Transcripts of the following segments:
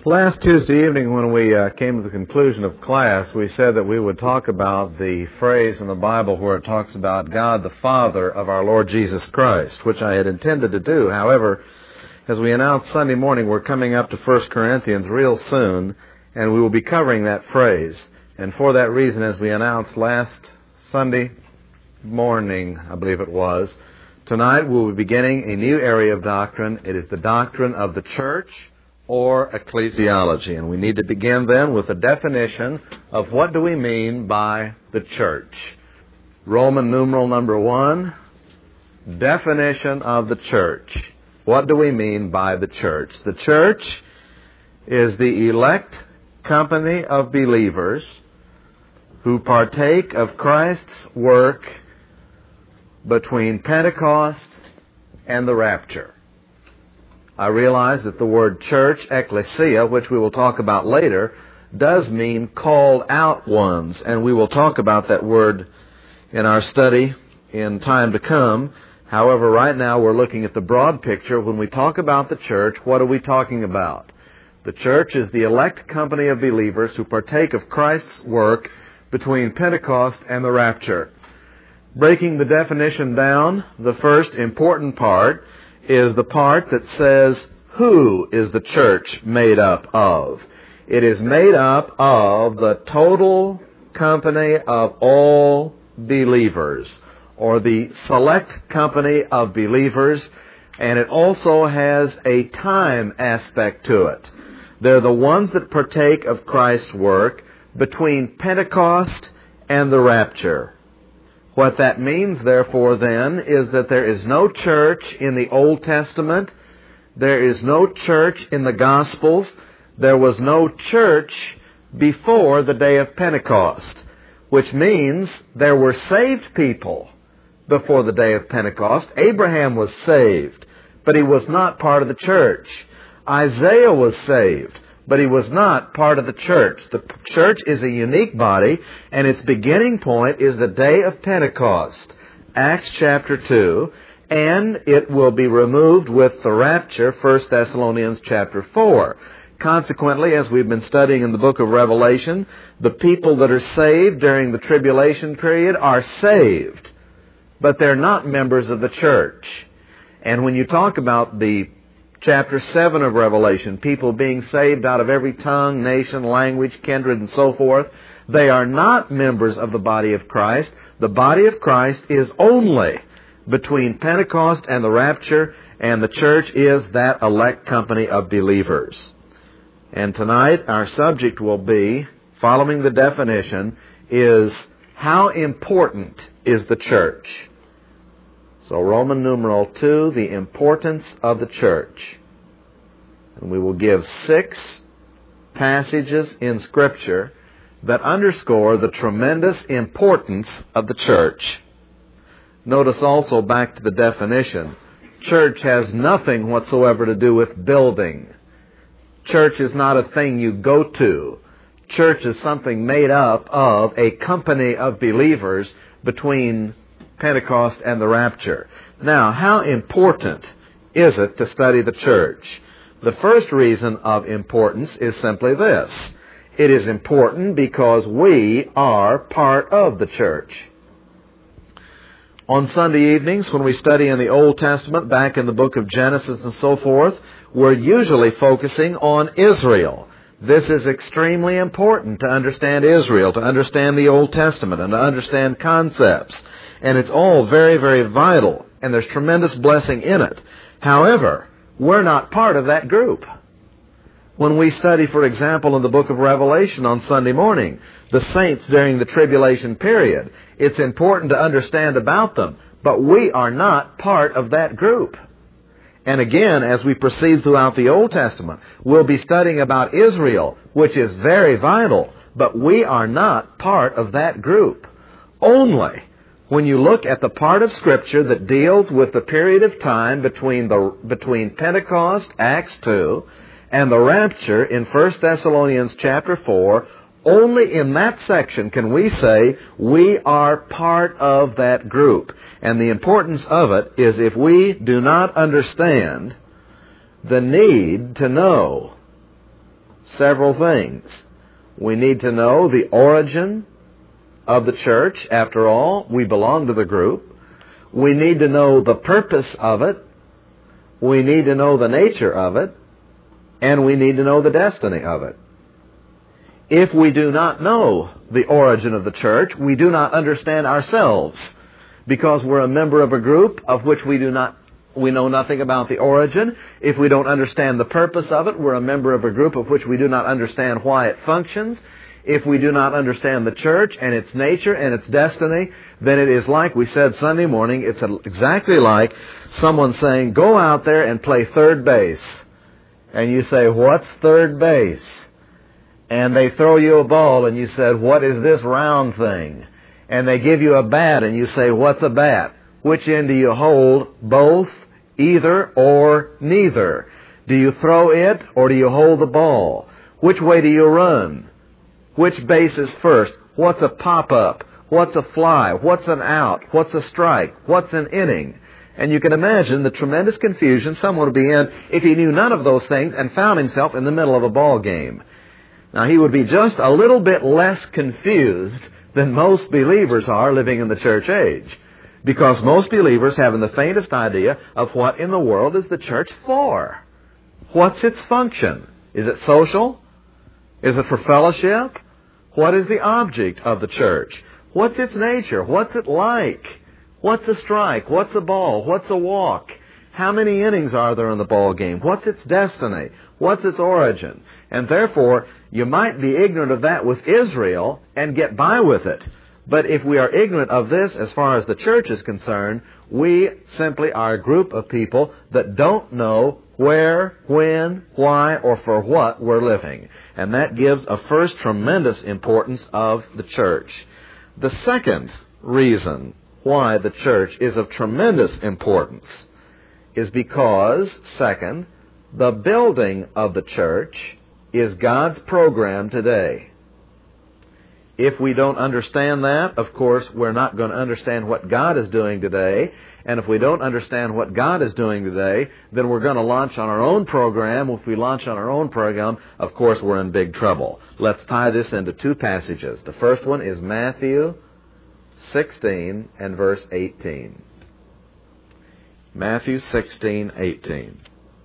Last Tuesday evening when we came to the conclusion of class, we said that we would talk about the phrase in the Bible where it talks about God the Father of our Lord Jesus Christ, which I had intended to do. However, as we announced Sunday morning, we're coming up to 1 Corinthians real soon, and we will be covering that phrase. And for that reason, as we announced last Sunday morning, I believe it was, tonight we will be beginning a new area of doctrine. It is the doctrine of the church, or ecclesiology. And we need to begin then with a definition of what do we mean by the church. Roman numeral number 1, definition of the church. What do we mean by the church? The church is the elect company of believers who partake of Christ's work between Pentecost and the rapture. I realize that the word church, ecclesia, which we will talk about later, does mean called out ones, and we will talk about that word in our study in time to come. However, right now we're looking at the broad picture. When we talk about the church, what are we talking about? The church is the elect company of believers who partake of Christ's work between Pentecost and the rapture. Breaking the definition down, the first important part is the part that says, who is the church made up of? It is made up of the total company of all believers, or the select company of believers, and it also has a time aspect to it. They're the ones that partake of Christ's work between Pentecost and the rapture. What that means, therefore, then, is that there is no church in the Old Testament. There is no church in the Gospels. There was no church before the day of Pentecost, which means there were saved people before the day of Pentecost. Abraham was saved, but he was not part of the church. Isaiah was saved, but he was not part of the church. The church is a unique body, and its beginning point is the day of Pentecost, Acts chapter 2, and it will be removed with the rapture, 1 Thessalonians chapter 4. Consequently, as we've been studying in the book of Revelation, the people that are saved during the tribulation period are saved, but they're not members of the church. And when you talk about the Chapter 7 of Revelation, people being saved out of every tongue, nation, language, kindred, and so forth, they are not members of the body of Christ. The body of Christ is only between Pentecost and the rapture, and the church is that elect company of believers. And tonight our subject will be, following the definition, is how important is the church? So Roman numeral 2, the importance of the church. And we will give 6 passages in Scripture that underscore the tremendous importance of the church. Notice also, back to the definition, church has nothing whatsoever to do with building. Church is not a thing you go to. Church is something made up of a company of believers between Pentecost and the rapture. Now, how important is it to study the church? The first reason of importance is simply this. It is important because we are part of the church. On Sunday evenings, when we study in the Old Testament, back in the book of Genesis and so forth, we're usually focusing on Israel. This is extremely important to understand Israel, to understand the Old Testament, and to understand concepts. And it's all very, very vital, and there's tremendous blessing in it. However, we're not part of that group. When we study, for example, in the book of Revelation on Sunday morning, the saints during the tribulation period, it's important to understand about them, but we are not part of that group. And again, as we proceed throughout the Old Testament, we'll be studying about Israel, which is very vital, but we are not part of that group. Only when you look at the part of Scripture that deals with the period of time between Pentecost, Acts 2, and the rapture in 1 Thessalonians chapter 4, only in that section can we say we are part of that group. And the importance of it is if we do not understand the need to know several things. We need to know the origin of the church. After all, we belong to the group. We need to know the purpose of it. We need to know the nature of it. And we need to know the destiny of it. If we do not know the origin of the church, we do not understand ourselves, because we're a member of a group of which we know nothing about the origin. If we don't understand the purpose of it, we're a member of a group of which we do not understand why it functions. If we do not understand the church and its nature and its destiny, then it is like we said Sunday morning, it's exactly like someone saying, go out there and play third base. And you say, what's third base? And they throw you a ball and you said, what is this round thing? And they give you a bat and you say, what's a bat? Which end do you hold? Both, either, or neither? Do you throw it or do you hold the ball? Which way do you run? Which base is first? What's a pop-up? What's a fly? What's an out? What's a strike? What's an inning? And you can imagine the tremendous confusion someone would be in if he knew none of those things and found himself in the middle of a ball game. Now, he would be just a little bit less confused than most believers are living in the church age, because most believers haven't the faintest idea of what in the world is the church for. What's its function? Is it social? Is it for fellowship? What is the object of the church? What's its nature? What's it like? What's a strike? What's a ball? What's a walk? How many innings are there in the ball game? What's its destiny? What's its origin? And therefore, you might be ignorant of that with Israel and get by with it. But if we are ignorant of this as far as the church is concerned, we simply are a group of people that don't know where, when, why, or for what we're living. And that gives a first tremendous importance of the church. The second reason why the church is of tremendous importance is because, second, the building of the church is God's program today. If we don't understand that, of course, we're not going to understand what God is doing today. And if we don't understand what God is doing today, then we're going to launch on our own program. If we launch on our own program, of course, we're in big trouble. Let's tie this into two passages. The first one is Matthew 16 and verse 18. Matthew 16:18.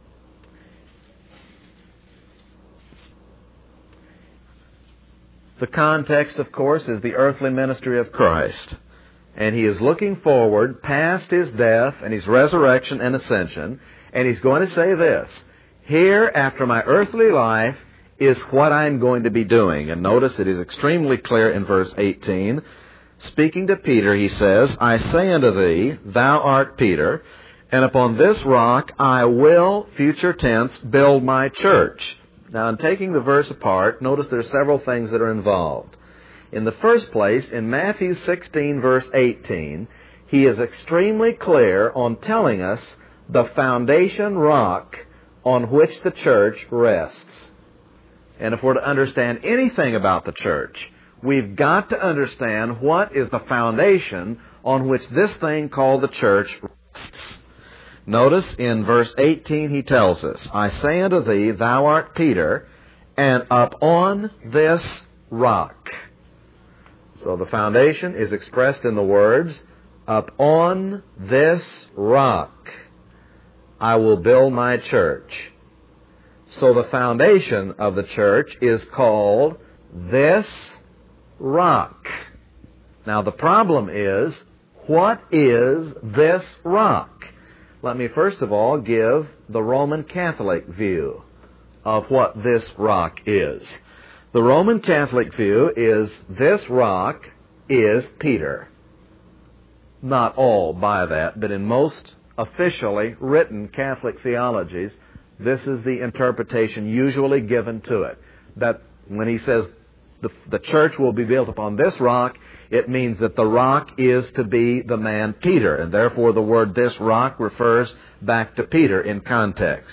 The context, of course, is the earthly ministry of Christ. And He is looking forward past His death and His resurrection and ascension. And He's going to say this: here, after my earthly life, is what I'm going to be doing. And notice it is extremely clear in verse 18. Speaking to Peter, He says, I say unto thee, thou art Peter, and upon this rock I will, future tense, build my church. Now, in taking the verse apart, notice there are several things that are involved. In the first place, in Matthew 16, verse 18, He is extremely clear on telling us the foundation rock on which the church rests. And if we're to understand anything about the church, we've got to understand what is the foundation on which this thing called the church rests. Notice in verse 18 He tells us, I say unto thee, thou art Peter, and upon this rock. So the foundation is expressed in the words, upon this rock I will build my church. So the foundation of the church is called this rock. Now the problem is, what is this rock? Let me first of all give the Roman Catholic view of what this rock is. The Roman Catholic view is this rock is Peter. Not all buy that, but in most officially written Catholic theologies, this is the interpretation usually given to it. That when he says the church will be built upon this rock, it means that the rock is to be the man Peter, and therefore the word this rock refers back to Peter in context.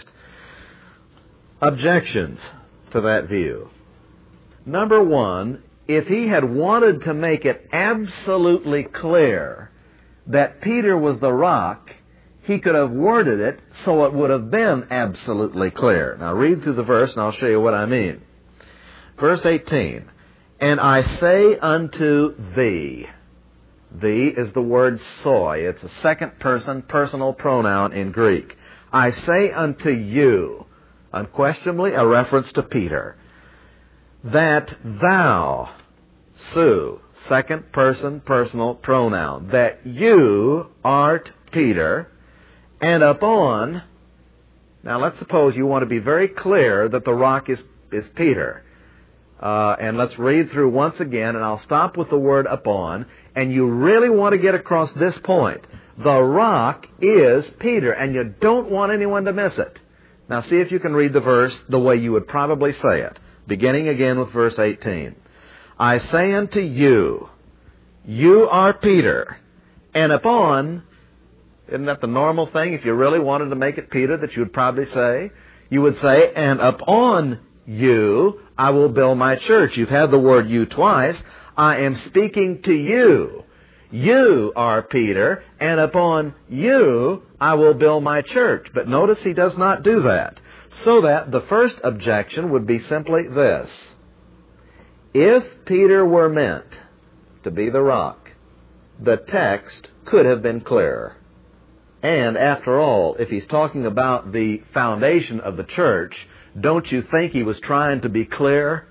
Objections to that view. Number one, if he had wanted to make it absolutely clear that Peter was the rock, he could have worded it so it would have been absolutely clear. Now read through the verse and I'll show you what I mean. Verse 18, and I say unto thee. Thee is the word soy. It's a second person personal pronoun in Greek. I say unto you, unquestionably a reference to Peter, that thou, Sue, second person personal pronoun, that you art Peter, and upon, now let's suppose you want to be very clear that the rock is Peter. And let's read through once again, and I'll stop with the word upon, and you really want to get across this point. The rock is Peter, and you don't want anyone to miss it. Now see if you can read the verse the way you would probably say it, beginning again with verse 18. I say unto you, you are Peter, and upon, isn't that the normal thing? If you really wanted to make it Peter, that you would probably say, you would say, and upon you I will build my church. You've had the word you twice. I am speaking to you. You are Peter, and upon you I will build my church. But notice he does not do that. So that the first objection would be simply this. If Peter were meant to be the rock, the text could have been clearer. And after all, if he's talking about the foundation of the church, don't you think he was trying to be clear?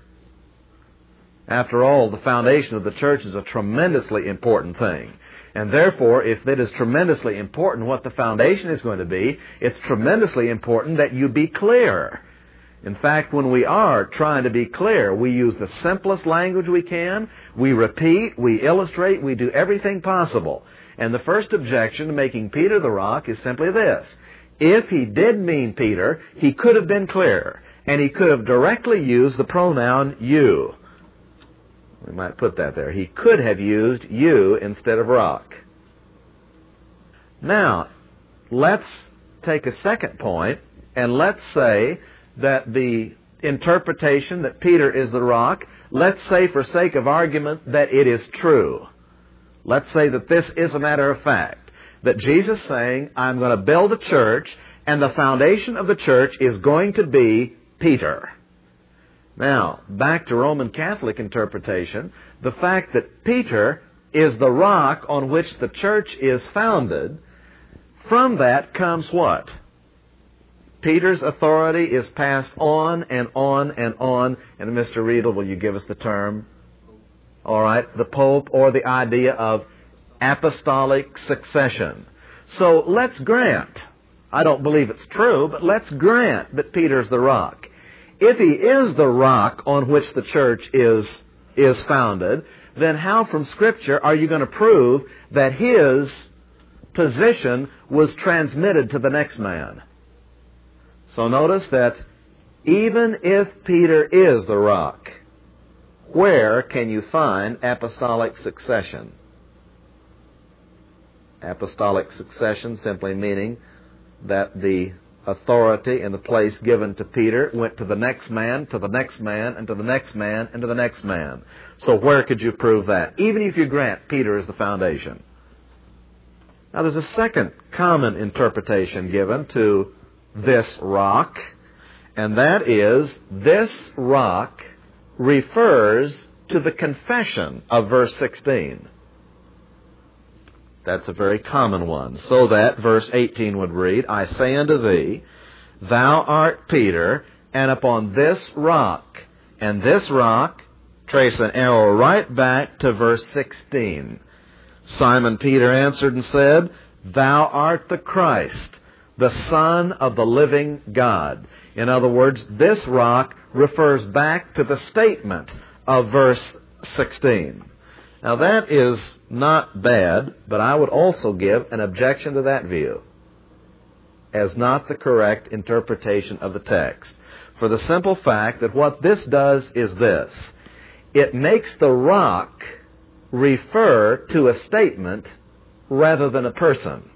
After all, the foundation of the church is a tremendously important thing. And therefore, if it is tremendously important what the foundation is going to be, it's tremendously important that you be clear. In fact, when we are trying to be clear, we use the simplest language we can, we repeat, we illustrate, we do everything possible. And the first objection to making Peter the rock is simply this. If he did mean Peter, he could have been clearer, and he could have directly used the pronoun you. We might put that there. He could have used you instead of rock. Now, let's take a second point, and let's say that the interpretation that Peter is the rock, let's say for sake of argument that it is true. Let's say that this is a matter of fact. That Jesus is saying, I'm going to build a church, and the foundation of the church is going to be Peter. Now, back to Roman Catholic interpretation, the fact that Peter is the rock on which the church is founded, from that comes what? Peter's authority is passed on and on and on. And Mr. Riedel, will you give us the term? All right, the Pope, or the idea of apostolic succession. So let's grant, I don't believe it's true, but let's grant that Peter's the rock. If he is the rock on which the church is founded, then how from Scripture are you going to prove that his position was transmitted to the next man? So notice that even if Peter is the rock, where can you find apostolic succession? Apostolic succession simply meaning that the authority and the place given to Peter went to the next man, to the next man, and to the next man, and to the next man. So where could you prove that? Even if you grant Peter is the foundation. Now there's a second common interpretation given to this rock, and that is this rock refers to the confession of verse 16. That's a very common one. So that verse 18 would read, I say unto thee, thou art Peter, and upon this rock, and this rock, trace an arrow right back to verse 16. Simon Peter answered and said, thou art the Christ, the Son of the living God. In other words, this rock refers back to the statement of verse 16. Now that is not bad, but I would also give an objection to that view as not the correct interpretation of the text. For the simple fact that what this does is this. It makes the rock refer to a statement rather than a person.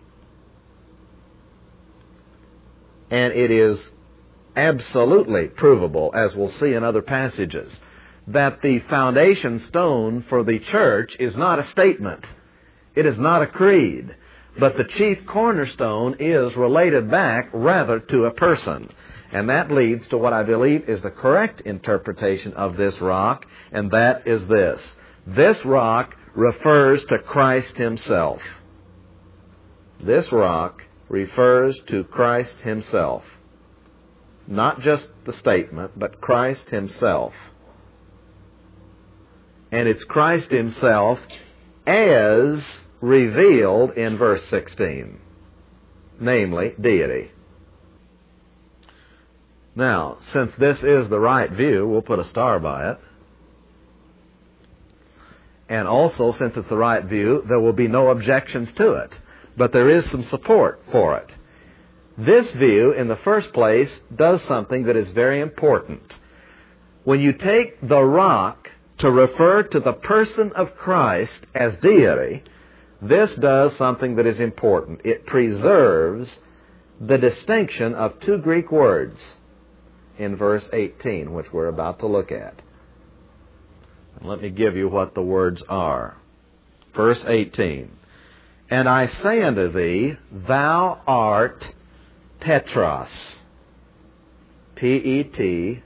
And it is absolutely provable, as we'll see in other passages, that the foundation stone for the church is not a statement. It is not a creed. But the chief cornerstone is related back rather to a person. And that leads to what I believe is the correct interpretation of this rock, and that is this. This rock refers to Christ Himself. This rock refers to Christ Himself. Not just the statement, but Christ Himself. And it's Christ Himself as revealed in verse 16, namely, deity. Now, since this is the right view, we'll put a star by it. And also, since it's the right view, there will be no objections to it. But there is some support for it. This view, in the first place, does something that is very important. When you take the rock to refer to the person of Christ as deity, this does something that is important. It preserves the distinction of two Greek words in verse 18, which we're about to look at. And let me give you what the words are. Verse 18. And I say unto thee, thou art Petros. Petros.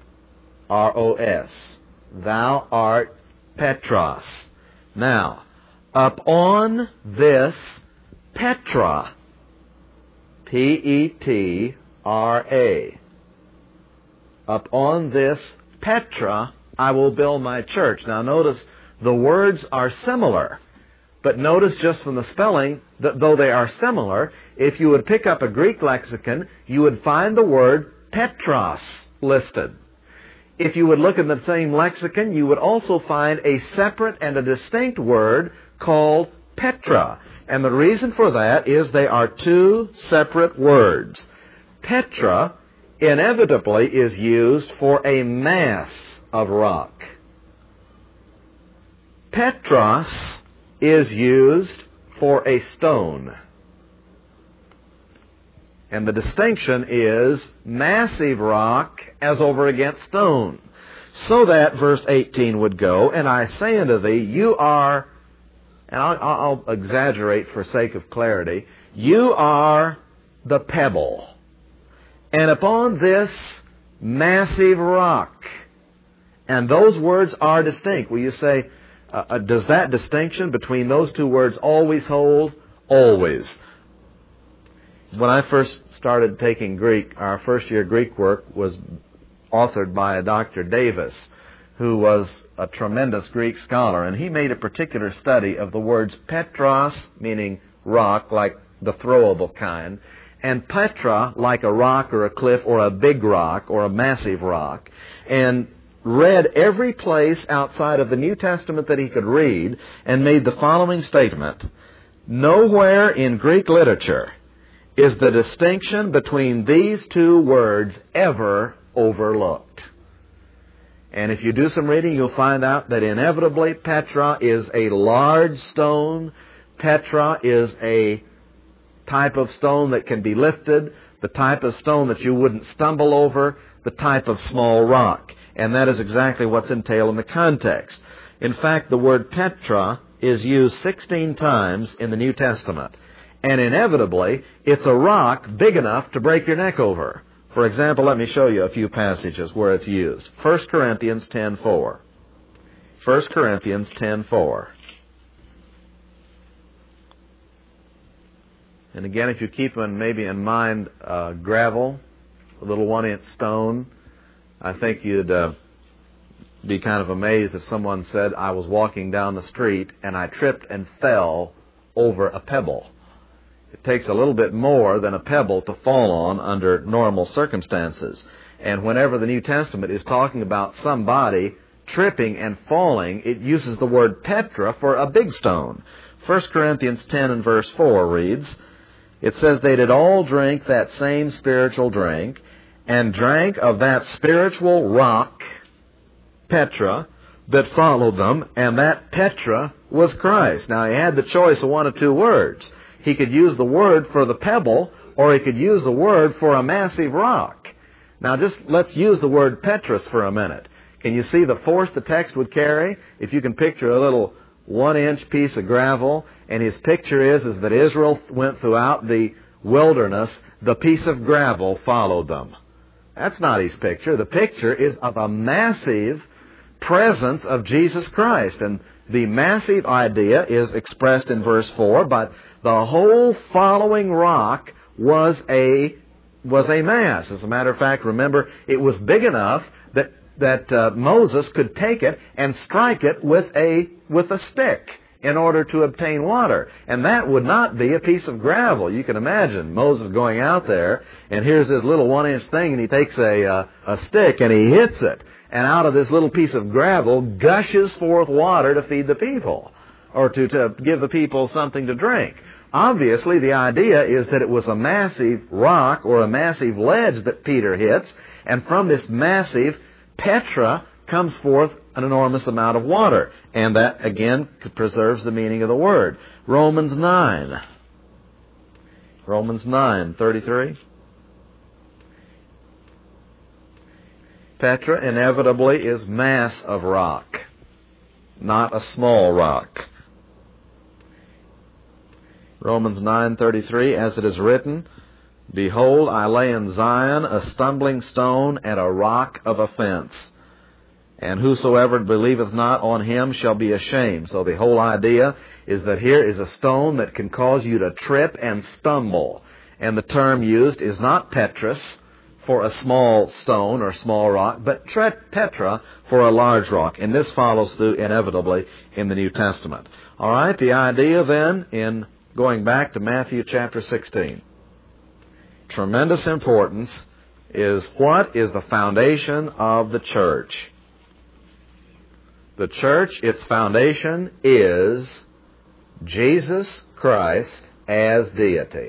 Thou art Petros. Now, upon this Petra, Petra, upon this Petra, I will build my church. Now notice the words are similar, but notice just from the spelling that though they are similar, if you would pick up a Greek lexicon, you would find the word Petros listed. If you would look in the same lexicon, you would also find a separate and a distinct word called Petra. And the reason for that is they are two separate words. Petra inevitably is used for a mass of rock. Petros is used for a stone. And the distinction is massive rock as over against stone. So that verse 18 would go, and I say unto thee, you are, and I'll exaggerate for sake of clarity, you are the pebble. And upon this massive rock, and those words are distinct. Will you say, does that distinction between those two words always hold? Always. When I first started taking Greek, our first year Greek work was authored by a Dr. Davis, who was a tremendous Greek scholar, and he made a particular study of the words Petros, meaning rock, like the throwable kind, and Petra, like a rock or a cliff or a big rock or a massive rock, and read every place outside of the New Testament that he could read and made the following statement. Nowhere in Greek literature is the distinction between these two words ever overlooked. And if you do some reading, you'll find out that inevitably Petra is a large stone. Petra is a type of stone that can be lifted, the type of stone that you wouldn't stumble over, the type of small rock. And that is exactly what's entailed in the context. In fact, the word Petra is used 16 times in the New Testament. And inevitably, it's a rock big enough to break your neck over. For example, let me show you a few passages where it's used. 1 Corinthians 10:4. 1 Corinthians 10:4. And again, if you keep maybe in mind gravel, a little 1-inch stone, I think you'd be kind of amazed if someone said, I was walking down the street and I tripped and fell over a pebble. It takes a little bit more than a pebble to fall on under normal circumstances. And whenever the New Testament is talking about somebody tripping and falling, it uses the word Petra for a big stone. 1 Corinthians 10 and verse 4 reads, it says, they did all drink that same spiritual drink, and drank of that spiritual rock, Petra, that followed them, and that Petra was Christ. Now, he had the choice of one of two words. He could use the word for the pebble, or he could use the word for a massive rock. Now, just let's use the word Petros for a minute. Can you see the force the text would carry? If you can picture a little 1-inch piece of gravel, and his picture is that Israel went throughout the wilderness, the piece of gravel followed them. That's not his picture. The picture is of a massive presence of Jesus Christ. And the massive idea is expressed in verse 4, but the whole following rock was a mass. As a matter of fact, remember, it was big enough that Moses could take it and strike it with a stick in order to obtain water. And that would not be a piece of gravel. You can imagine Moses going out there, and here's this little 1-inch thing, and he takes a stick and he hits it. And out of this little piece of gravel gushes forth water to feed the people, or to give the people something to drink. Obviously, the idea is that it was a massive rock or a massive ledge that Peter hits, and from this massive Petra comes forth an enormous amount of water. And that, again, preserves the meaning of the word. Romans 9:33. Petra inevitably is mass of rock, not a small rock. Romans 9:33, as it is written, "Behold, I lay in Zion a stumbling stone and a rock of offense. And whosoever believeth not on him shall be ashamed." So the whole idea is that here is a stone that can cause you to trip and stumble. And the term used is not Petrus for a small stone or small rock, but Petra for a large rock. And this follows through inevitably in the New Testament. All right, the idea then in going back to Matthew chapter 16. Tremendous importance is what is the foundation of the church. The church, its foundation is Jesus Christ as deity.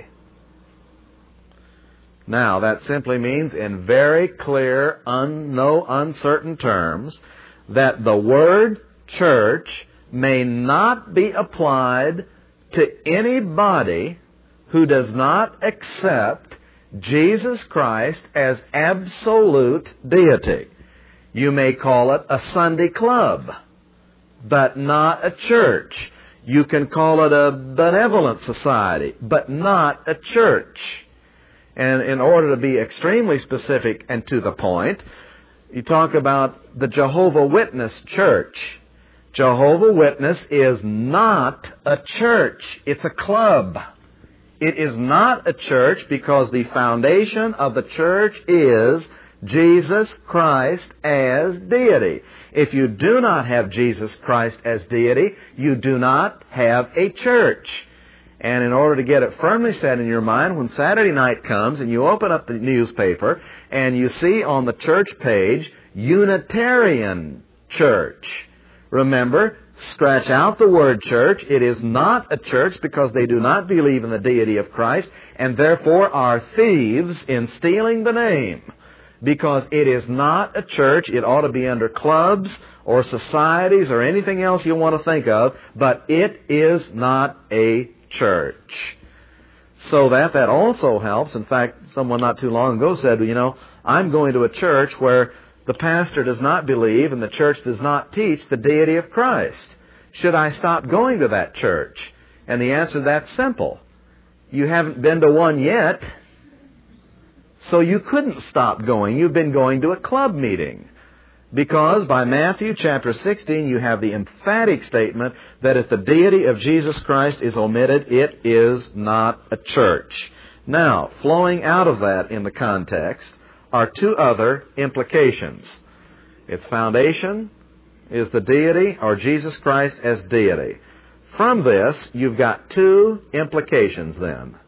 Now, that simply means in very clear, no uncertain terms, that the word church may not be applied to anybody who does not accept Jesus Christ as absolute deity. You may call it a Sunday club, but not a church. You can call it a benevolent society, but not a church. And in order to be extremely specific and to the point, you talk about the Jehovah Witness church. Jehovah Witness is not a church. It's a club. It is not a church because the foundation of the church is Jesus Christ as deity. If you do not have Jesus Christ as deity, you do not have a church. And in order to get it firmly set in your mind, when Saturday night comes and you open up the newspaper and you see on the church page, Unitarian Church, remember, scratch out the word church. It is not a church because they do not believe in the deity of Christ and therefore are thieves in stealing the name. Because it is not a church. It ought to be under clubs or societies or anything else you want to think of, but it is not a church. So that also helps. In fact, someone not too long ago said, I'm going to a church where the pastor does not believe and the church does not teach the deity of Christ. Should I stop going to that church? And the answer to that's simple. You haven't been to one yet, so you couldn't stop going. You've been going to a club meeting. Because by Matthew chapter 16, you have the emphatic statement that if the deity of Jesus Christ is omitted, it is not a church. Now, flowing out of that in the context are two other implications. Its foundation is the deity or Jesus Christ as deity. From this, you've got two implications then.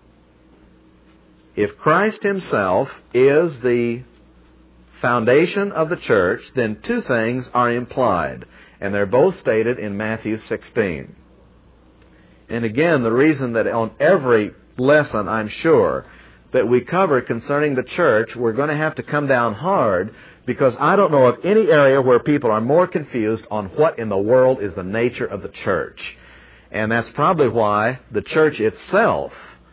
If Christ Himself is the foundation of the church, then two things are implied, and they're both stated in Matthew 16. And again, the reason that on every lesson, I'm sure, that we cover concerning the church, we're going to have to come down hard, because I don't know of any area where people are more confused on what in the world is the nature of the church. And that's probably why the church itself,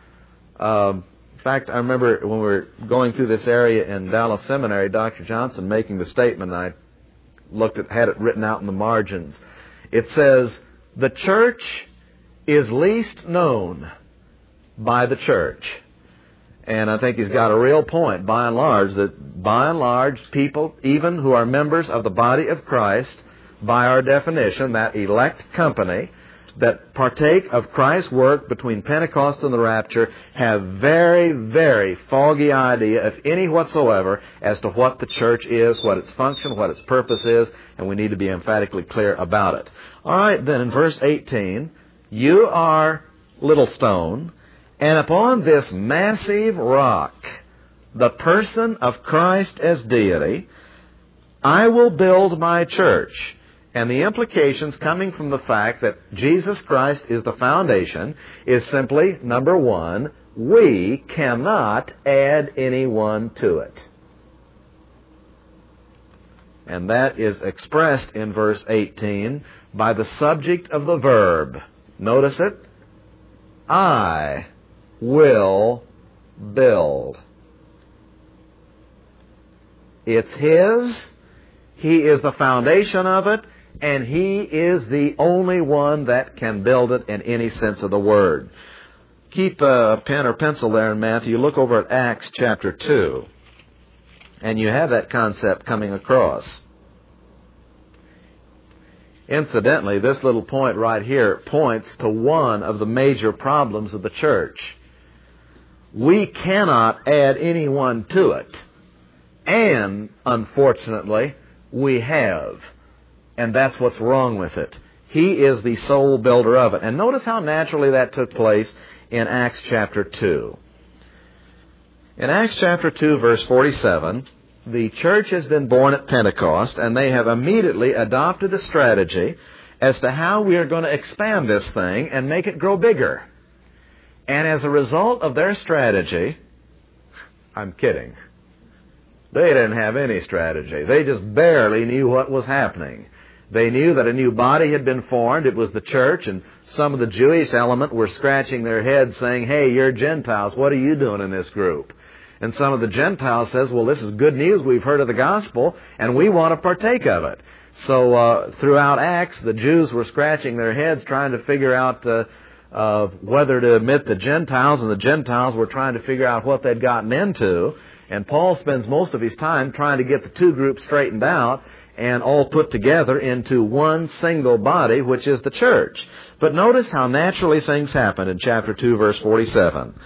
in fact, I remember when we were going through this area in Dallas Seminary, Dr. Johnson making the statement, and I had it written out in the margins. It says, the church is least known by the church. And I think he's got a real point, by and large, that by and large, people, even who are members of the body of Christ, by our definition, that elect company that partake of Christ's work between Pentecost and the rapture, have very, very foggy idea, if any whatsoever, as to what the church is, what its function, what its purpose is, and we need to be emphatically clear about it. All right, then in verse 18, you are little stone, and upon this massive rock, the person of Christ as deity, I will build my church. And the implications coming from the fact that Jesus Christ is the foundation is simply, number one, we cannot add anyone to it. And that is expressed in verse 18 by the subject of the verb. Notice it. I will build. It's His. He is the foundation of it, and He is the only one that can build it in any sense of the word. Keep a pen or pencil there in Matthew. Look over at Acts chapter 2, and you have that concept coming across. Incidentally, this little point right here points to one of the major problems of the church. We cannot add anyone to it. And, unfortunately, we have. And that's what's wrong with it. He is the sole builder of it. And notice how naturally that took place in Acts chapter 2. In Acts chapter 2, verse 47, the church has been born at Pentecost, and they have immediately adopted a strategy as to how we are going to expand this thing and make it grow bigger. And as a result of their strategy, I'm kidding. They didn't have any strategy. They just barely knew what was happening. They knew that a new body had been formed. It was the church, and some of the Jewish element were scratching their heads saying, hey, you're Gentiles. What are you doing in this group? And some of the Gentiles says, well, this is good news. We've heard of the gospel, and we want to partake of it. So throughout Acts, the Jews were scratching their heads trying to figure out whether to admit the Gentiles, and the Gentiles were trying to figure out what they'd gotten into. And Paul spends most of his time trying to get the two groups straightened out and all put together into one single body, which is the church. But notice how naturally things happen in chapter 2, verse 47.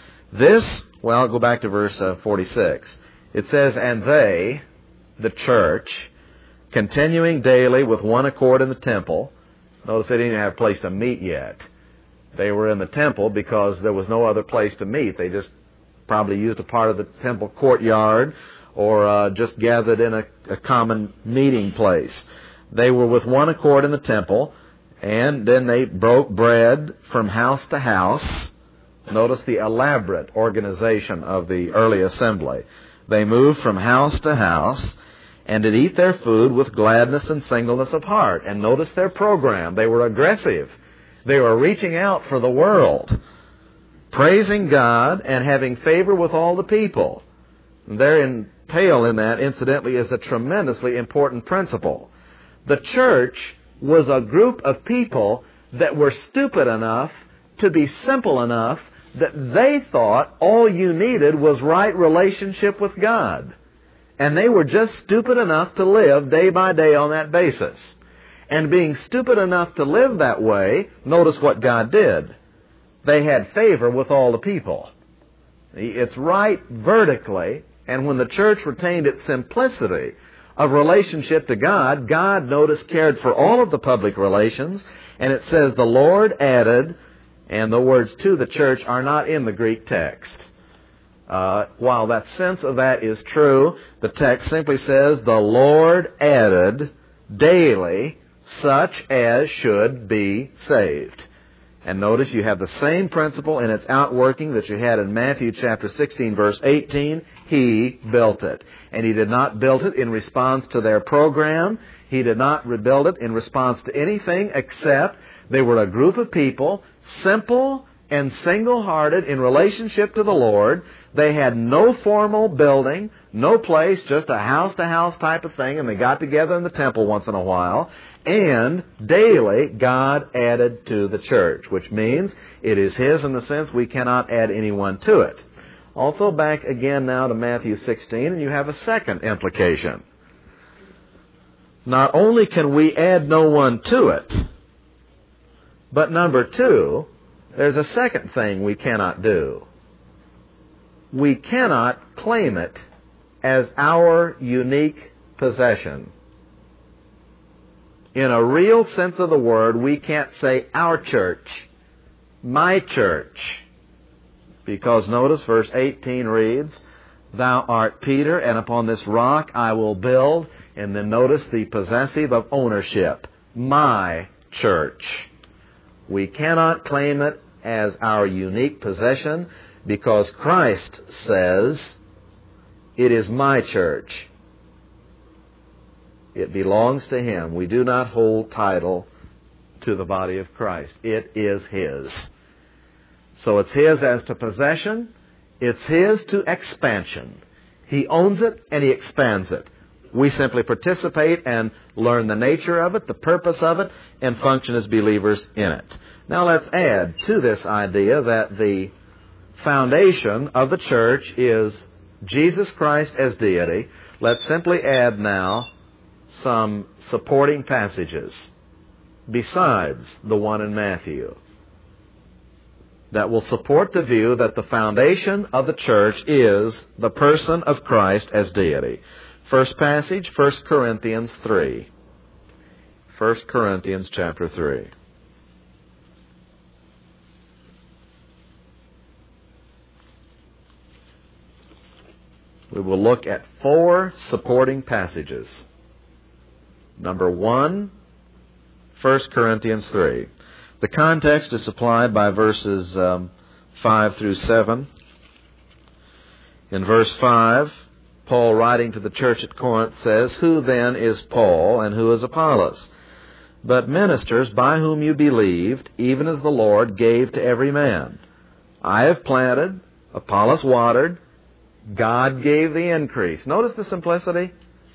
I'll go back to verse 46. It says, and they, the church, continuing daily with one accord in the temple. Notice they didn't even have a place to meet yet. They were in the temple because there was no other place to meet. They just probably used a part of the temple courtyard or just gathered in a common meeting place. They were with one accord in the temple, and then they broke bread from house to house. Notice the elaborate organization of the early assembly. They moved from house to house and did eat their food with gladness and singleness of heart. And notice their program. They were aggressive. They were reaching out for the world, praising God and having favor with all the people. There entailed in that, incidentally, is a tremendously important principle. The church was a group of people that were stupid enough to be simple enough that they thought all you needed was right relationship with God. And they were just stupid enough to live day by day on that basis. And being stupid enough to live that way, notice what God did. They had favor with all the people. It's right vertically, and when the church retained its simplicity of relationship to God, God, notice, cared for all of the public relations, and it says the Lord added, and the words to the church are not in the Greek text. While that sense of that is true, the text simply says the Lord added daily such as should be saved. And notice you have the same principle in its outworking that you had in Matthew chapter 16, verse 18. He built it. And He did not build it in response to their program. He did not rebuild it in response to anything except they were a group of people, simple and single-hearted in relationship to the Lord. They had no formal building, no place, just a house-to-house type of thing, and they got together in the temple once in a while. And daily, God added to the church, which means it is His in the sense we cannot add anyone to it. Also back again now to Matthew 16, and you have a second implication. Not only can we add no one to it, but number two, there's a second thing we cannot do. We cannot claim it as our unique possession. In a real sense of the word, we can't say our church, my church. Because notice verse 18 reads, Thou art Peter, and upon this rock I will build. And then notice the possessive of ownership, my church. We cannot claim it as our unique possession because Christ says, it is my church. It belongs to Him. We do not hold title to the body of Christ. It is His. So it's His as to possession. It's His to expansion. He owns it and He expands it. We simply participate and learn the nature of it, the purpose of it, and function as believers in it. Now let's add to this idea that the foundation of the church is Jesus Christ as deity. Let's simply add now some supporting passages besides the one in Matthew that will support the view that the foundation of the church is the person of Christ as deity. First passage, 1 Corinthians 3. 1 Corinthians chapter 3. We will look at 4 supporting passages. Number 1, 1 Corinthians 3. The context is supplied by verses 5 through 7. In verse 5, Paul, writing to the church at Corinth, says, Who then is Paul, and who is Apollos? But ministers by whom you believed, even as the Lord gave to every man. I have planted, Apollos watered, God gave the increase. Notice the simplicity.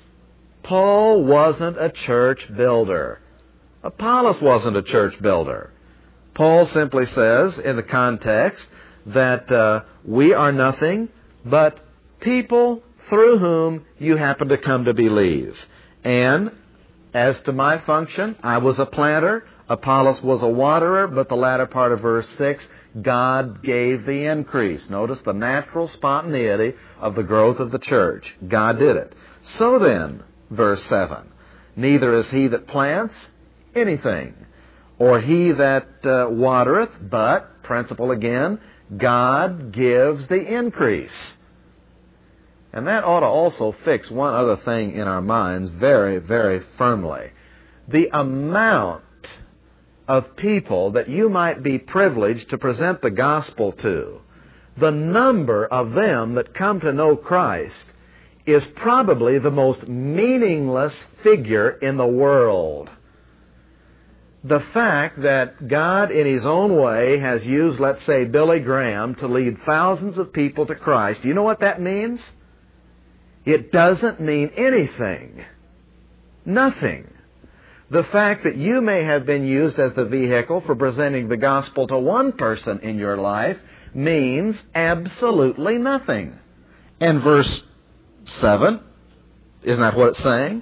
Paul wasn't a church builder. Apollos wasn't a church builder. Paul simply says, in the context, that we are nothing but people through whom you happen to come to believe. And as to my function, I was a planter, Apollos was a waterer, but the latter part of verse 6, God gave the increase. Notice the natural spontaneity of the growth of the church. God did it. So then, verse 7, neither is he that plants anything, or he that watereth, but, principle again, God gives the increase. And that ought to also fix one other thing in our minds very, very firmly. The amount of people that you might be privileged to present the gospel to, the number of them that come to know Christ, is probably the most meaningless figure in the world. The fact that God, in His own way, has used, let's say, Billy Graham to lead thousands of people to Christ, do you know what that means? It doesn't mean anything. Nothing. The fact that you may have been used as the vehicle for presenting the gospel to one person in your life means absolutely nothing. And verse 7, isn't that what it's saying?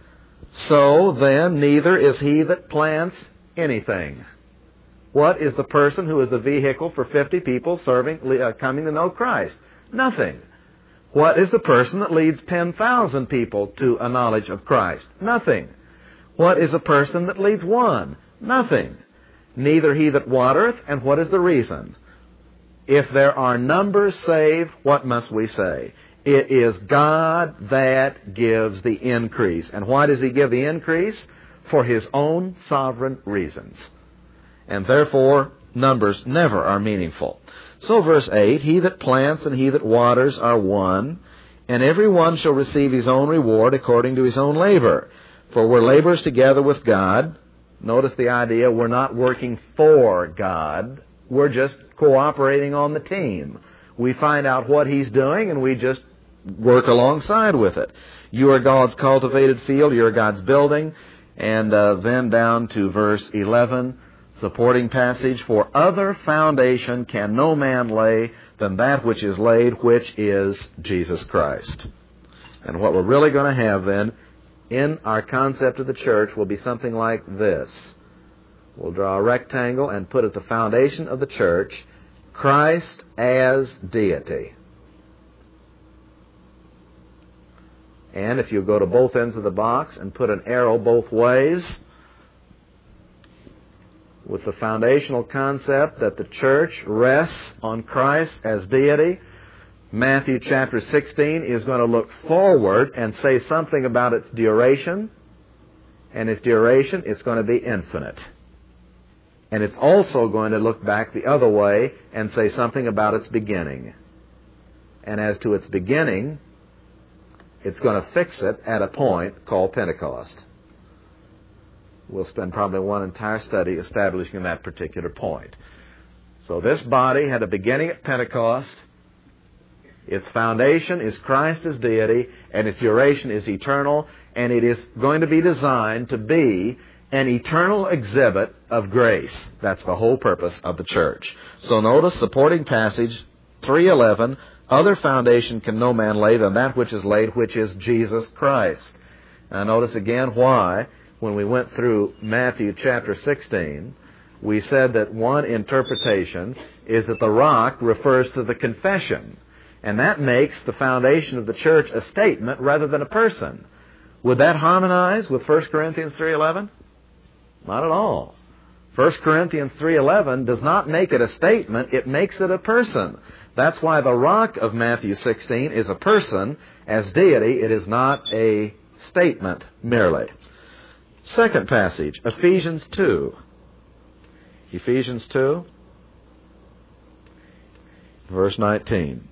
So then, neither is he that plants anything. What is the person who is the vehicle for 50 people coming to know Christ? Nothing. What is the person that leads 10,000 people to a knowledge of Christ? Nothing. What is a person that leads one? Nothing. Neither he that watereth, and what is the reason? If there are numbers saved, what must we say? It is God that gives the increase. And why does He give the increase? For His own sovereign reasons. And therefore, numbers never are meaningful. So verse 8, he that plants and he that waters are one, and every one shall receive his own reward according to his own labor. For we're laborers together with God. Notice the idea, we're not working for God. We're just cooperating on the team. We find out what He's doing and we just work alongside with it. You are God's cultivated field, you're God's building. And then down to verse 11, Supporting passage, for other foundation can no man lay than that which is laid, which is Jesus Christ. And what we're really going to have then in our concept of the church will be something like this. We'll draw a rectangle and put at the foundation of the church Christ as deity. And if you go to both ends of the box and put an arrow both ways, with the foundational concept that the church rests on Christ as deity, Matthew chapter 16 is going to look forward and say something about its duration. And its duration is going to be infinite. And it's also going to look back the other way and say something about its beginning. And as to its beginning, it's going to fix it at a point called Pentecost. We'll spend probably one entire study establishing that particular point. So this body had a beginning at Pentecost. Its foundation is Christ as deity, and its duration is eternal, and it is going to be designed to be an eternal exhibit of grace. That's the whole purpose of the church. So notice supporting passage 3:11, other foundation can no man lay than that which is laid, which is Jesus Christ. Now notice again why, when we went through Matthew chapter 16, we said that one interpretation is that the rock refers to the confession. And that makes the foundation of the church a statement rather than a person. Would that harmonize with 1 Corinthians 3:11? Not at all. 1 Corinthians 3:11 does not make it a statement, it makes it a person. That's why the rock of Matthew 16 is a person. As deity, it is not a statement merely. Second passage, Ephesians 2. Ephesians 2, verse 19.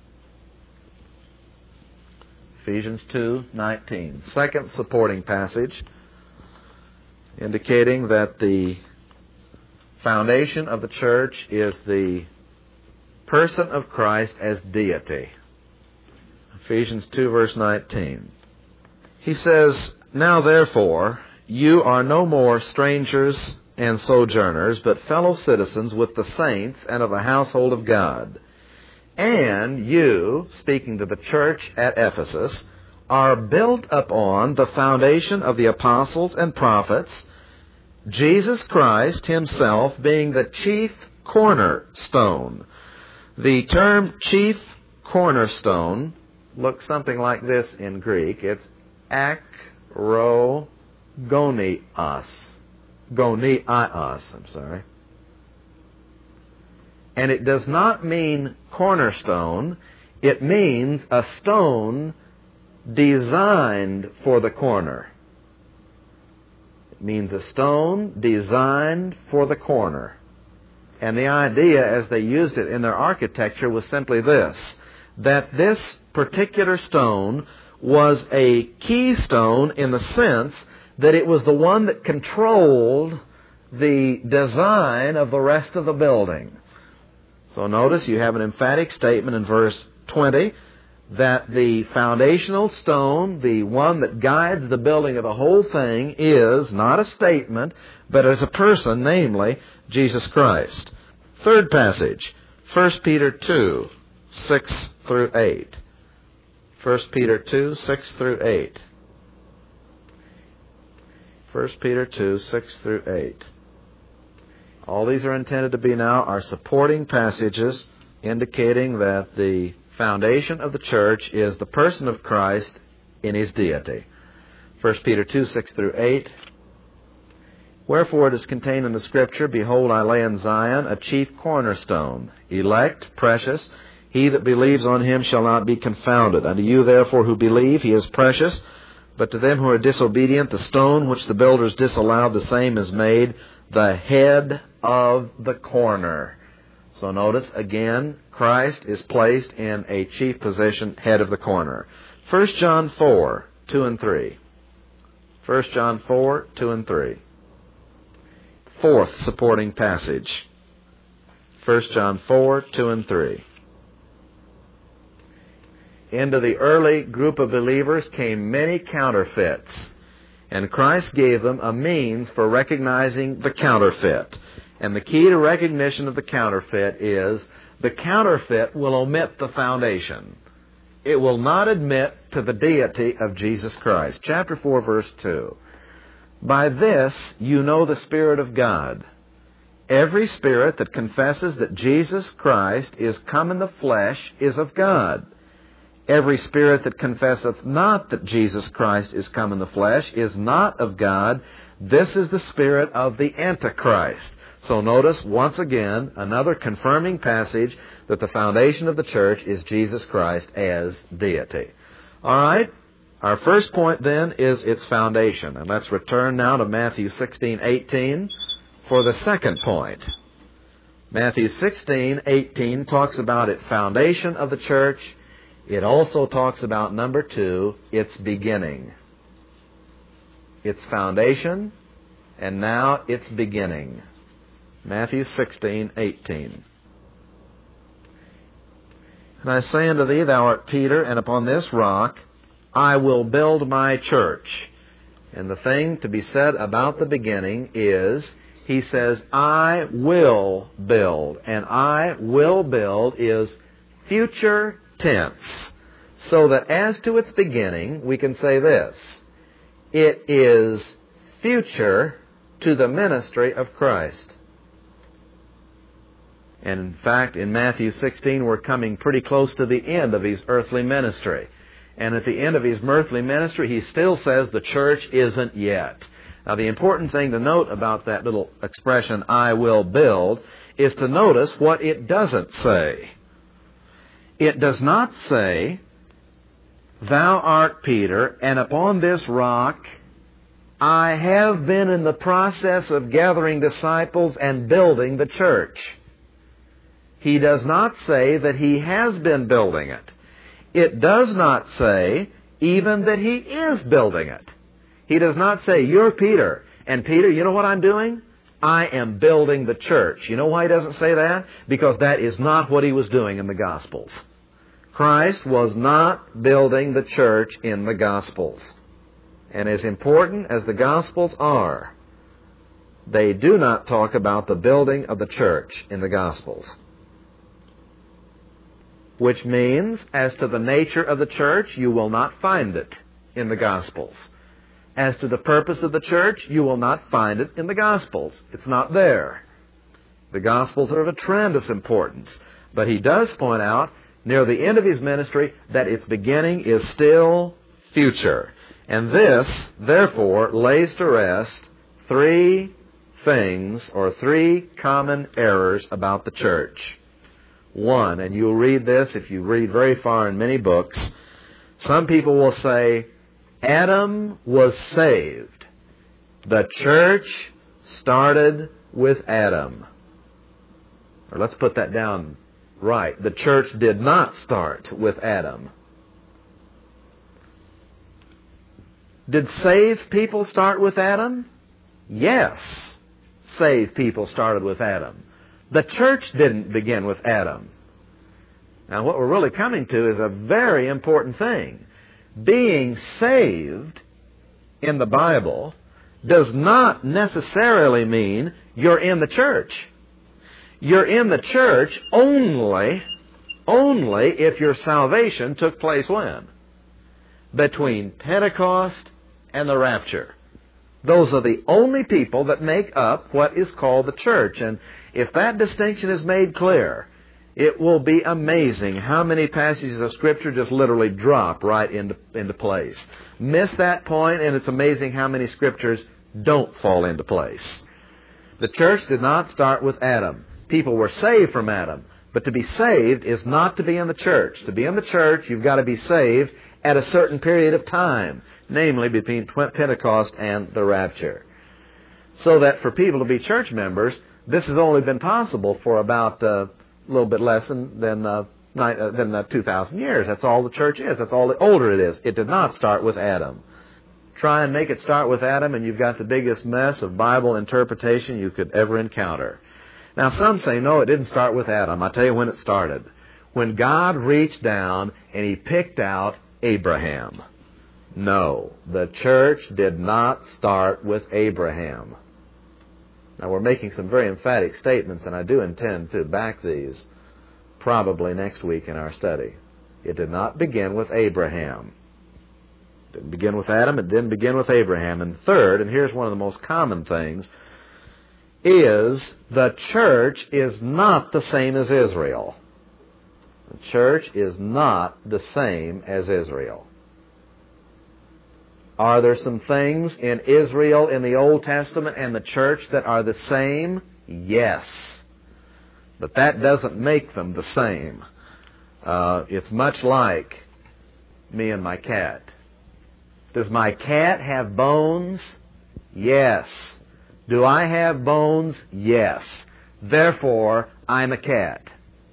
Ephesians 2:19. Second supporting passage, indicating that the foundation of the church is the person of Christ as deity. Ephesians 2, verse 19. He says, "Now therefore, you are no more strangers and sojourners, but fellow citizens with the saints and of the household of God. And you," speaking to the church at Ephesus, "are built upon the foundation of the apostles and prophets, Jesus Christ himself being the chief cornerstone." The term chief cornerstone looks something like this in Greek. It's akrogonios. Gonios. And it does not mean cornerstone. It means a stone designed for the corner. It means a stone designed for the corner. And the idea, as they used it in their architecture, was simply this, that this particular stone was a keystone in the sense that it was the one that controlled the design of the rest of the building. So notice you have an emphatic statement in verse 20 that the foundational stone, the one that guides the building of the whole thing, is not a statement, but as a person, namely Jesus Christ. Third passage, 1 Peter 2, 6 through 8. 1 Peter 2, 6 through 8. 1 Peter 2, 6 through 8. All these are intended to be now our supporting passages indicating that the foundation of the church is the person of Christ in his deity. 1 Peter 2, 6 through 8. "Wherefore it is contained in the Scripture, Behold, I lay in Zion a chief cornerstone, elect, precious. He that believes on him shall not be confounded. Unto you therefore who believe, he is precious. But to them who are disobedient, the stone which the builders disallowed, the same is made the head of the corner." So notice, again, Christ is placed in a chief position, head of the corner. 1 John 4, 2 and 3. 1 John 4, 2 and 3. Fourth supporting passage. 1 John 4, 2 and 3. Into the early group of believers came many counterfeits, And Christ gave them a means for recognizing the counterfeit. And the key to recognition of the counterfeit is the counterfeit will omit the foundation. It will not admit to the deity of Jesus Christ. Chapter 4, verse 2. By this you know the Spirit of God. Every spirit that confesses that Jesus Christ is come in the flesh is of God. Every spirit that confesseth not that Jesus Christ is come in the flesh is not of God. This is the spirit of the Antichrist. So notice, once again, another confirming passage that the foundation of the church is Jesus Christ as deity. All right? Our first point, then, is its foundation. And let's return now to Matthew 16:18 for the second point. Matthew 16:18 talks about its foundation of the church. It also talks about, number 2, its beginning. Its foundation, and now its beginning. Matthew 16:18. And I say unto thee, thou art Peter, and upon this rock I will build my church. And the thing to be said about the beginning is, he says, I will build. And I will build is future tense. So that as to its beginning, we can say this: it is future to the ministry of Christ. And in fact, in Matthew 16, we're coming pretty close to the end of his earthly ministry. And at the end of his earthly ministry, he still says the church isn't yet. Now, the important thing to note about that little expression, I will build, is to notice what it doesn't say. It does not say, thou art Peter, and upon this rock I have been in the process of gathering disciples and building the church. He does not say that he has been building it. It does not say even that he is building it. He does not say, you're Peter, and Peter, you know what I'm doing? I am building the church. You know why he doesn't say that? Because that is not what he was doing in the Gospels. Christ was not building the church in the Gospels. And as important as the Gospels are, they do not talk about the building of the church in the Gospels. Which means, as to the nature of the church, you will not find it in the Gospels. As to the purpose of the church, you will not find it in the Gospels. It's not there. The Gospels are of a tremendous importance. But he does point out, near the end of his ministry, that its beginning is still future. And this, therefore, lays to rest 3 things, or 3 common errors about the church. 1, and you'll read this if you read very far in many books, some people will say, Adam was saved. The church started with Adam. Or let's put that down right. The church did not start with Adam. Did saved people start with Adam? Yes, saved people started with Adam. The church didn't begin with Adam. Now, what we're really coming to is a very important thing. Being saved in the Bible does not necessarily mean you're in the church. You're in the church only if your salvation took place when? Between Pentecost and the rapture. Those are the only people that make up what is called the church. And if that distinction is made clear, it will be amazing how many passages of Scripture just literally drop right into place. Miss that point, and it's amazing how many Scriptures don't fall into place. The church did not start with Adam. People were saved from Adam. But to be saved is not to be in the church. To be in the church, you've got to be saved at a certain period of time, namely between Pentecost and the rapture. So that for people to be church members, this has only been possible for about a little bit less than 2,000 years. That's all the church is. That's all the older it is. It did not start with Adam. Try and make it start with Adam, and you've got the biggest mess of Bible interpretation you could ever encounter. Now, some say, no, it didn't start with Adam. I'll tell you when it started. When God reached down and He picked out Abraham. No, the church did not start with Abraham. Now, we're making some very emphatic statements, and I do intend to back these probably next week in our study. It did not begin with Abraham. It didn't begin with Adam. It didn't begin with Abraham. And third, and here's one of the most common things, is the church is not the same as Israel. The church is not the same as Israel. Are there some things in Israel in the Old Testament and the church that are the same? Yes. But that doesn't make them the same. It's much like me and my cat. Does my cat have bones? Yes. Do I have bones? Yes. Therefore, I'm a cat.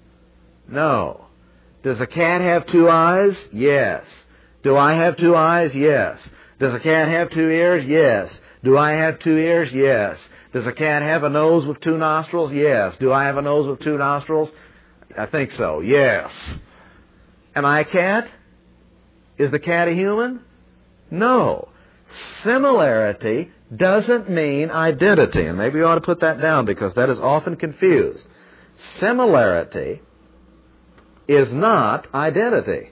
No. Does a cat have two eyes? Yes. Do I have two eyes? Yes. Does a cat have two ears? Yes. Do I have two ears? Yes. Does a cat have a nose with two nostrils? Yes. Do I have a nose with two nostrils? I think so. Yes. Am I a cat? Is the cat a human? No. Similarity doesn't mean identity. And maybe you ought to put that down because that is often confused. Similarity is not identity.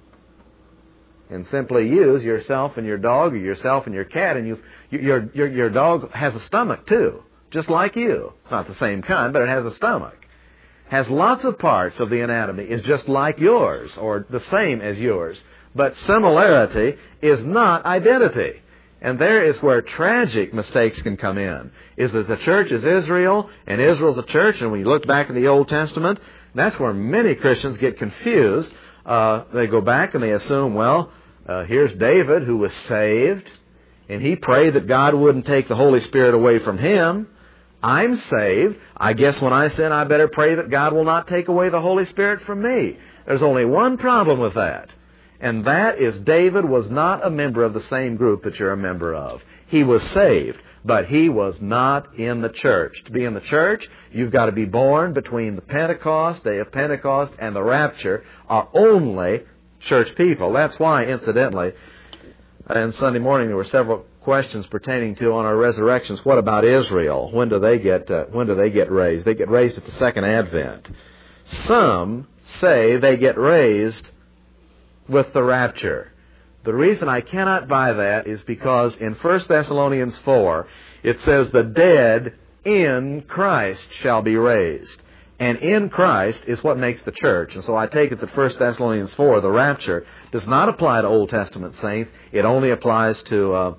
And simply use yourself and your dog or yourself and your cat, and your dog has a stomach too, just like you. Not the same kind, but it has a stomach. Has lots of parts of the anatomy, is just like yours or the same as yours. But similarity is not identity. And there is where tragic mistakes can come in, is that the church is Israel and Israel's a church, and when you look back in the Old Testament, that's where many Christians get confused. They go back and they assume, well, here's David who was saved, and he prayed that God wouldn't take the Holy Spirit away from him. I'm saved. I guess when I sin, I better pray that God will not take away the Holy Spirit from me. There's only one problem with that, and that is David was not a member of the same group that you're a member of. He was saved, but he was not in the church. To be in the church, you've got to be born between the Pentecost, day of Pentecost, and the rapture, are only church people. That's why, incidentally, on Sunday morning there were several questions pertaining to on our resurrections. What about Israel? When do they get raised? They get raised at the second advent. Some say they get raised with the rapture. The reason I cannot buy that is because in 1 Thessalonians 4, it says the dead in Christ shall be raised. And in Christ is what makes the church. And so I take it that 1 Thessalonians 4, the rapture, does not apply to Old Testament saints. It only applies to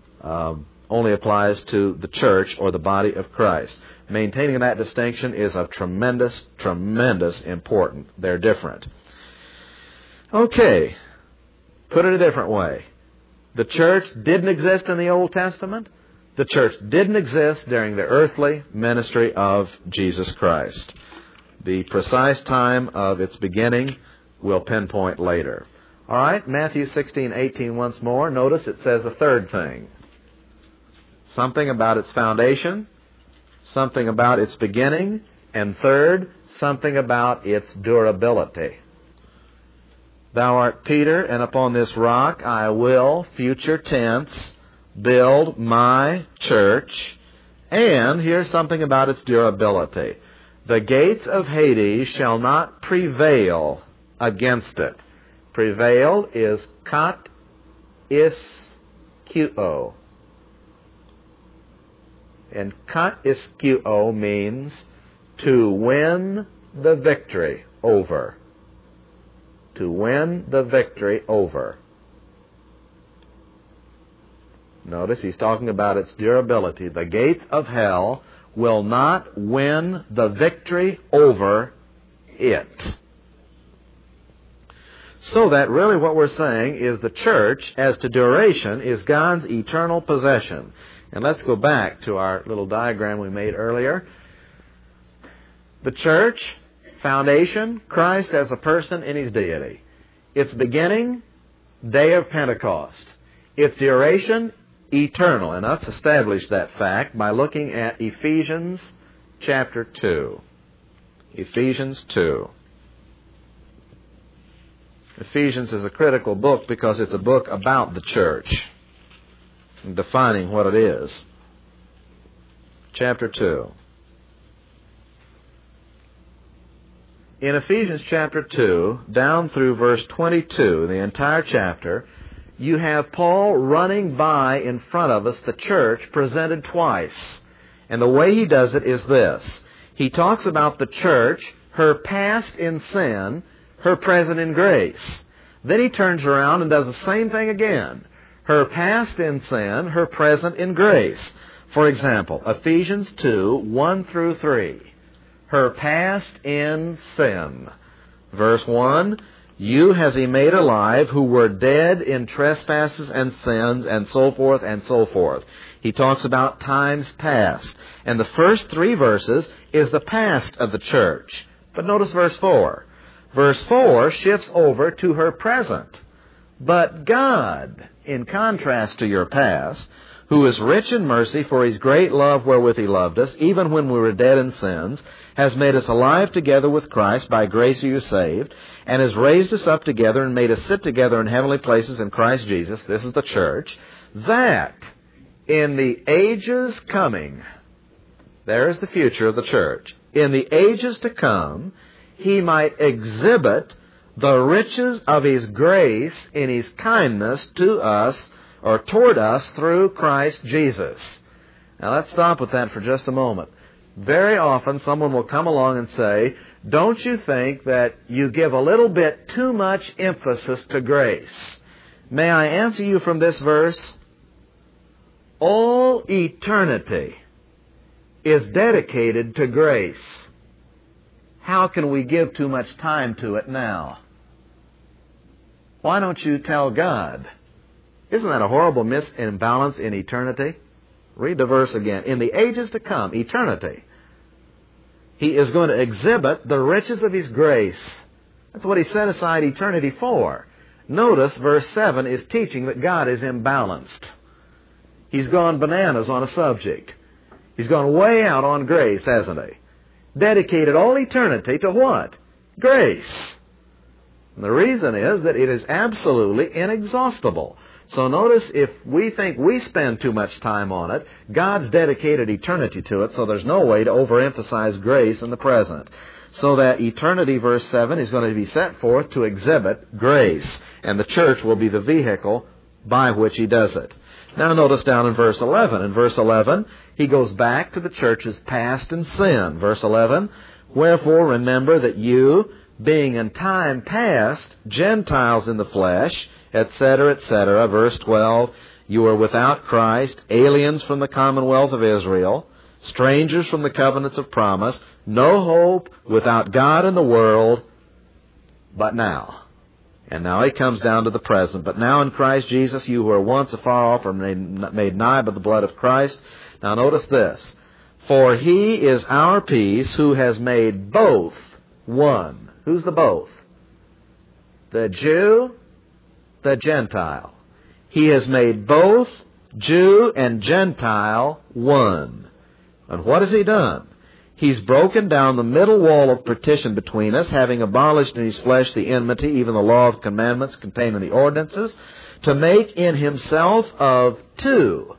the church or the body of Christ. Maintaining that distinction is of tremendous, tremendous importance. They're different. Okay. Put it a different way. The church didn't exist in the Old Testament. The church didn't exist during the earthly ministry of Jesus Christ. The precise time of its beginning we'll pinpoint later. All right, Matthew 16:18 once more. Notice it says a third thing. Something about its foundation, something about its beginning, and third, something about its durability. Thou art Peter, and upon this rock I will, future tense, build my church. And here's something about its durability. The gates of Hades shall not prevail against it. Prevail is kat iskuo. And kat iskuo means to win the victory over. To win the victory over. Notice he's talking about its durability. The gates of hell will not win the victory over it. So that really what we're saying is the church, as to duration, is God's eternal possession. And let's go back to our little diagram we made earlier. The church, foundation, Christ as a person in His deity. Its beginning, day of Pentecost. Its duration, eternal. And let's establish that fact by looking at Ephesians chapter 2. Ephesians 2. Ephesians is a critical book because it's a book about the church, and defining what it is. Chapter 2. In Ephesians chapter 2, down through verse 22, the entire chapter, you have Paul running by in front of us the church presented twice. And the way he does it is this. He talks about the church, her past in sin, her present in grace. Then he turns around and does the same thing again. Her past in sin, her present in grace. For example, Ephesians 2, 1 through 3. Her past in sin. Verse 1, you has He made alive who were dead in trespasses and sins, and so forth and so forth. He talks about times past. And the first 3 verses is the past of the church. But notice verse 4. Verse 4 shifts over to her present. But God, in contrast to your past, who is rich in mercy for His great love wherewith He loved us, even when we were dead in sins, has made us alive together with Christ, by grace are you saved, and has raised us up together and made us sit together in heavenly places in Christ Jesus, this is the church, that in the ages coming, there is the future of the church, in the ages to come, He might exhibit the riches of His grace in His kindness to us, or toward us, through Christ Jesus. Now let's stop with that for just a moment. Very often someone will come along and say, don't you think that you give a little bit too much emphasis to grace? May I answer you from this verse? All eternity is dedicated to grace. How can we give too much time to it now? Why don't you tell God? Isn't that a horrible imbalance in eternity? Read the verse again. In the ages to come, eternity, He is going to exhibit the riches of His grace. That's what He set aside eternity for. Notice verse 7 is teaching that God is imbalanced. He's gone bananas on a subject. He's gone way out on grace, hasn't He? Dedicated all eternity to what? Grace. And the reason is that it is absolutely inexhaustible. So notice, if we think we spend too much time on it, God's dedicated eternity to it, so there's no way to overemphasize grace in the present. So that eternity, verse 7, is going to be set forth to exhibit grace, and the church will be the vehicle by which He does it. Now notice down in verse 11. In verse 11, he goes back to the church's past in sin. Verse 11, wherefore remember that you, being in time past Gentiles in the flesh, etc., etc. Verse 12, you are without Christ, aliens from the commonwealth of Israel, strangers from the covenants of promise, no hope, without God in the world, but now. And now he comes down to the present. But now in Christ Jesus, you who were once afar off are made nigh by the blood of Christ. Now notice this. For He is our peace, who has made both one. Who's the both? The Jew, the Gentile. He has made both Jew and Gentile one. And what has He done? He's broken down the middle wall of partition between us, having abolished in His flesh the enmity, even the law of commandments contained in the ordinances, to make in Himself of two,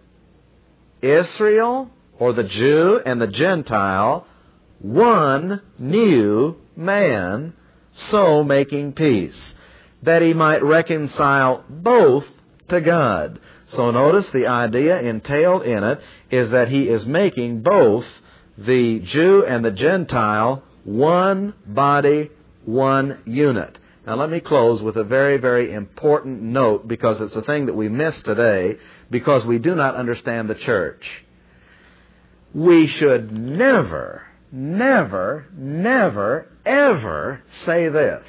Israel, or the Jew, and the Gentile, one new man, so making peace, that He might reconcile both to God. So notice the idea entailed in it is that He is making both the Jew and the Gentile one body, one unit. Now let me close with a very, very important note, because it's a thing that we miss today because we do not understand the church. We should never, never, never, ever say this.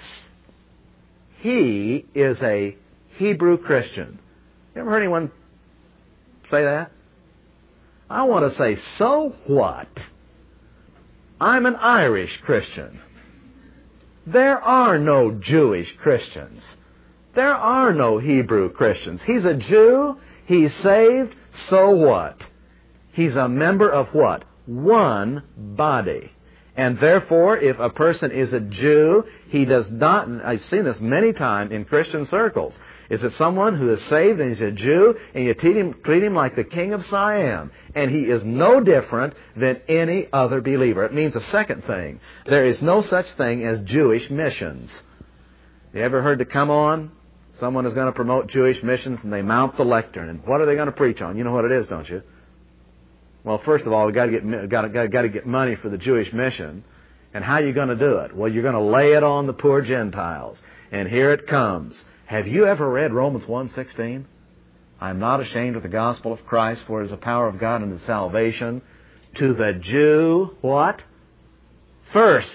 He is a Hebrew Christian. You ever heard anyone say that? I want to say, so what? I'm an Irish Christian. There are no Jewish Christians. There are no Hebrew Christians. He's a Jew. He's saved. So what? He's a member of what? One body. And therefore, if a person is a Jew, he does not, I've seen this many times in Christian circles, is it someone who is saved and he's a Jew, and you treat him like the king of Siam, and he is no different than any other believer. It means a second thing. There is no such thing as Jewish missions. You ever heard to come on? Someone is going to promote Jewish missions, and they mount the lectern. And what are they going to preach on? You know what it is, don't you? Well, first of all, we've got to get money for the Jewish mission. And how are you going to do it? Well, you're going to lay it on the poor Gentiles. And here it comes. Have you ever read Romans 1:16? I am not ashamed of the gospel of Christ, for it is the power of God unto salvation to the Jew, what? First.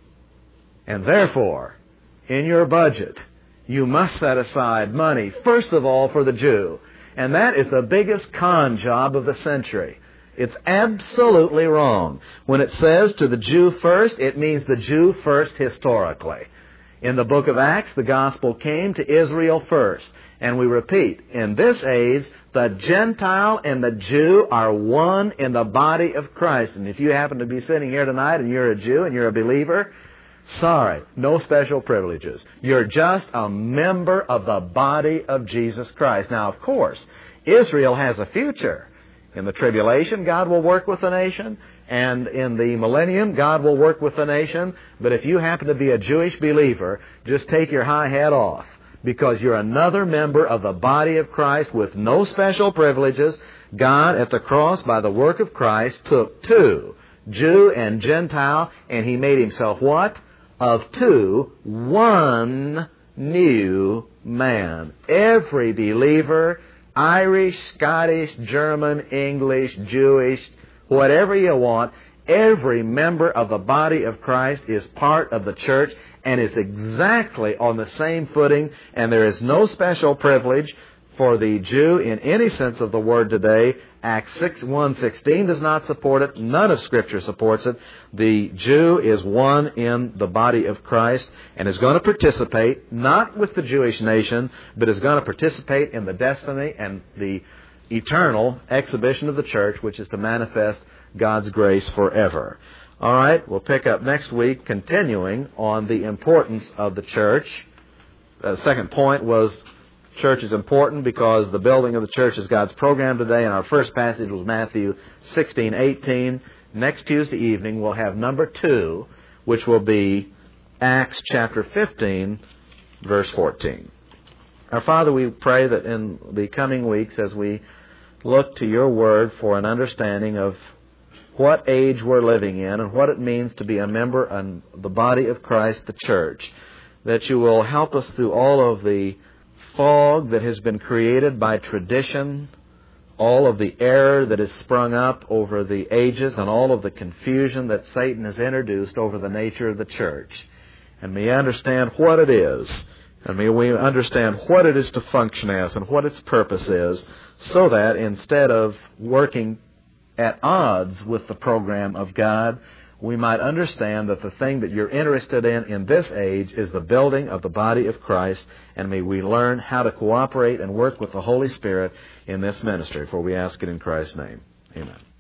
And therefore, in your budget, you must set aside money, first of all, for the Jew. And that is the biggest con job of the century. It's absolutely wrong. When it says to the Jew first, it means the Jew first historically. In the book of Acts, the gospel came to Israel first. And we repeat, in this age, the Gentile and the Jew are one in the body of Christ. And if you happen to be sitting here tonight and you're a Jew and you're a believer, sorry, no special privileges. You're just a member of the body of Jesus Christ. Now, of course, Israel has a future. In the tribulation, God will work with the nation. And in the millennium, God will work with the nation. But if you happen to be a Jewish believer, just take your high hat off, because you're another member of the body of Christ with no special privileges. God, at the cross, by the work of Christ, took two, Jew and Gentile, and He made Himself what? Of two, one new man. Every believer, Irish, Scottish, German, English, Jewish, whatever you want, every member of the body of Christ is part of the church and is exactly on the same footing, and there is no special privilege for the Jew in any sense of the word today. Acts 1:16 does not support it. None of Scripture supports it. The Jew is one in the body of Christ and is going to participate, not with the Jewish nation, but is going to participate in the destiny and the eternal exhibition of the church, which is to manifest God's grace forever. All right, we'll pick up next week, continuing on the importance of the church. The second point was church is important because the building of the church is God's program today, and our first passage was Matthew 16:18. Next Tuesday evening, we'll have number 2, which will be Acts chapter 15, verse 14. Our Father, we pray that in the coming weeks, as we look to your word for an understanding of what age we're living in and what it means to be a member in the body of Christ, the church, that you will help us through all of the fog that has been created by tradition, all of the error that has sprung up over the ages, and all of the confusion that Satan has introduced over the nature of the church. And may we understand what it is, and may we understand what it is to function as and what its purpose is, so that instead of working at odds with the program of God, we might understand that the thing that you're interested in this age is the building of the body of Christ, and may we learn how to cooperate and work with the Holy Spirit in this ministry, for we ask it in Christ's name. Amen.